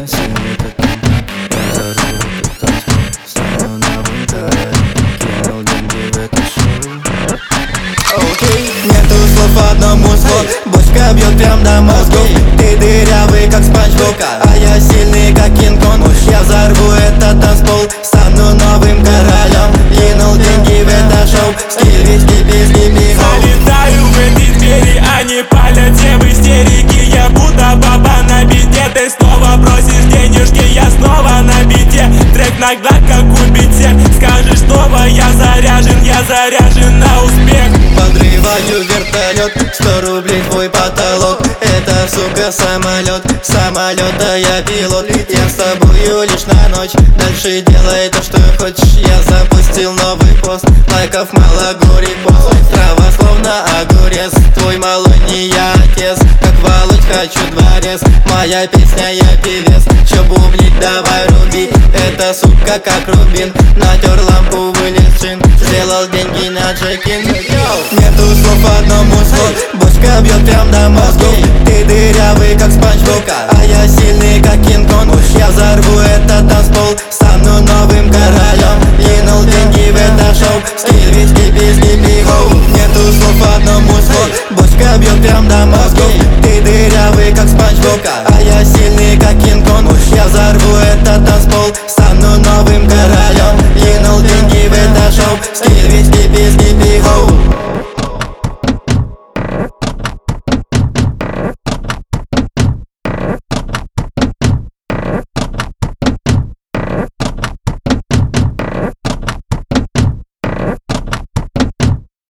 я сильный как он. Я заработал танцпол, стану новым королем. Кинул деньги в это шоу. Окей, нету слов, одно музло. Бочка бьет прям до мозгов. Ты дырявый, как Спанч Боб, а я сильный, как Кинг-Конг. Я взорву этот танцпол, стану новым королем. Кинул деньги в это шоу. Скибиски, писки, залетаю в эти двери, они палят все в истерике. Я будто баба на бите, ты снова просишь денежки. Я снова на бите, трек нагнать, как убить всех. Скажешь снова, я заряжен на успех. Подрываю вертолет, 100 рублей твой потолок. Это, сука, самолет, самолета я пилот. Я с тобою лишь на ночь, дальше делай то, что хочешь. Я запустил новый пост, лайков мало, горит пост. Трава словно огурец, твой малой не я отец. Как Володь хочу дворец, моя песня, я певец. Чё бубнить, давай руби, это сука как рубин. Натер лампу, вылез джин, сделал деньги на джекин. Нету слов, одно музло. Бочка бьет прям до мозгов. Ты дырявый, как Спанч Боб, а я сильный, как